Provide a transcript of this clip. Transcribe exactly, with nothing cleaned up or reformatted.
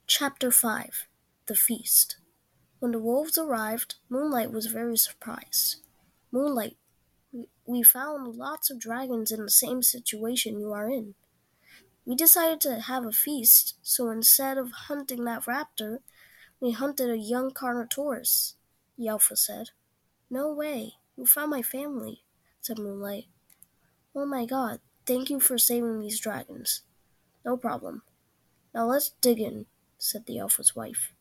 Chapter five The Feast When the wolves arrived, Moonlight was very surprised. Moonlight, we, we found lots of dragons in the same situation you are in. We decided to have a feast, so instead of hunting that raptor, we hunted a young Carnotaurus, the Alpha said. No way, you found my family, said Moonlight. Oh my god, thank you for saving these dragons. No problem. Now let's dig in, said the Alpha's wife.